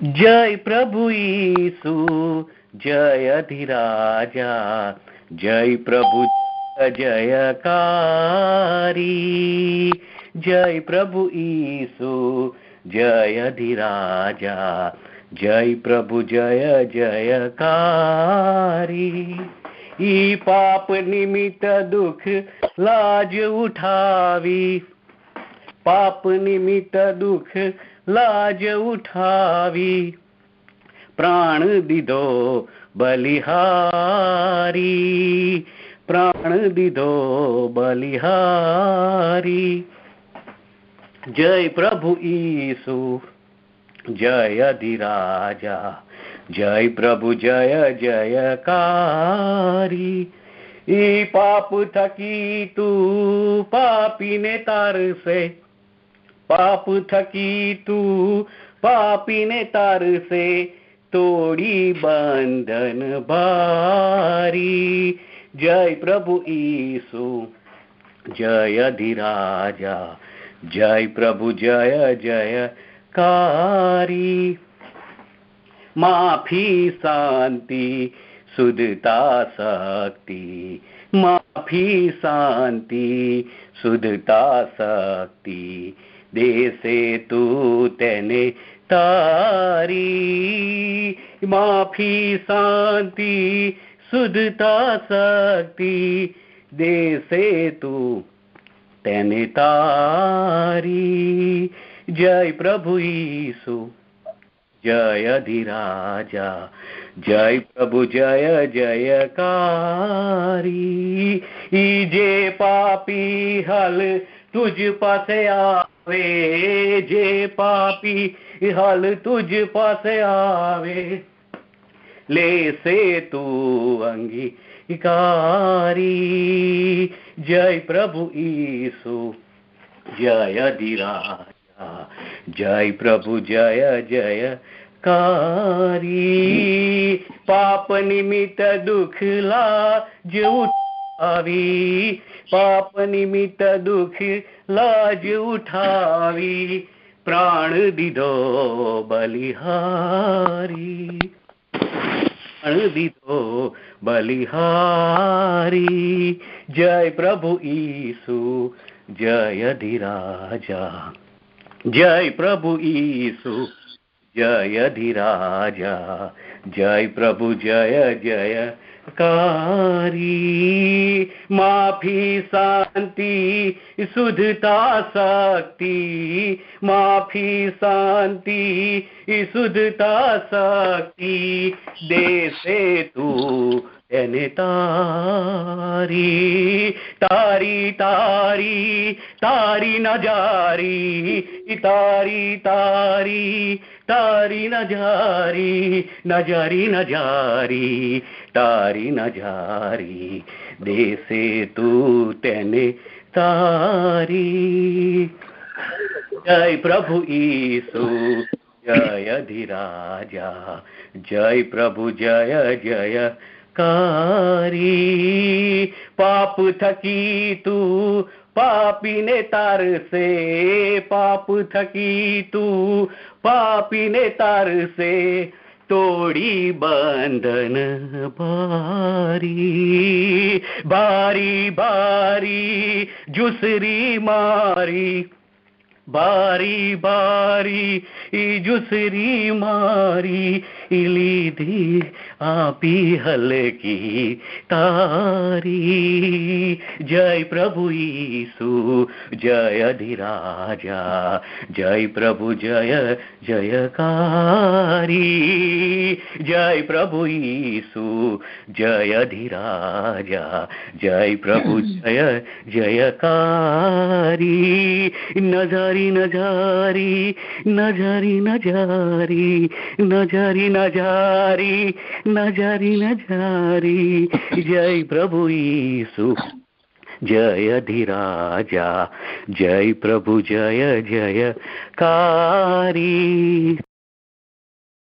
जय प्रभु यीशु, जय अधिराजा, जय प्रभु जयकारी। जय प्रभु यीशु, जय अधिराजा, जय प्रभु जय जयकारी। ई पाप निमित्त दुख लाज उठावी, पाप निमित्त दुख लाज उठावी, प्राण दिदो बलिहारी, प्राण दिदो बलिहारी। जय प्रभु यीशु, जय अधिराजा, जय प्रभु जय जयकारी। ई पाप थकी तू पापी ने तार से, पाप थकी तू पापी ने तार से, तोड़ी बंधन भारी। जय प्रभु यीशु, जय अधिराजा, जय प्रभु जय जयकारी। माफी शांति शुद्धता शक्ति, माफी शांति शुद्धता शक्ति, दे से तू तेने तारी। माफी शांति शुद्धता शक्ति, दे से तू तेने तारी। जय प्रभु यीशु, जय अधिराजा, जय प्रभु जय जयकारी। जे पापी हल तुझ पासे आवे, जे पापी हल तुझ पासे आवे, ले से तू अंगीकारी। जय प्रभु यीशु, जय अधिराजा, जय प्रभु जय जयकारी। पाप निमित्त दुख लाज उठावी, पाप निमित्त दुख लाज उठावी, प्राण दिदो बलिहारी, प्राण दिदो बलिहारी। जय प्रभु यीशु, जय अधिराजा, जय प्रभु यीशु, जय अधिराजा, जय प्रभु जय जयकारी। माफी शांति शुद्धता शक्ति, माफी शांति शुद्धता शक्ति, दे से तू तेने तारी। तारी तारी तारी न जारी, तारी तारी तारी न जारी, न जारी न जारी, तारी न जारी, दे से तू तेने तारी। जय प्रभु यीशु, जय अधिराजा, जय प्रभु जय जयकारी। पाप थकी तू पापी ने तार से, पाप थकी तू पापी ने तार से, तोड़ी बंधन भारी। बारी बारी जुसरी मारी, बारी बारी जुसरी मारी, इलीधी आपी हल्की तारी। जय प्रभु यीशु, जय अधिराजा, जय प्रभु जय जयकारी। जय प्रभु यीशु, जय अधिराजा, जय प्रभु जय जयकारी। नजारी नजारी नजारी नजारी नजारी नजारी नजारी नजारी। जय प्रभु यीशु, जय अधिराजा, जय प्रभु जय जयकारी।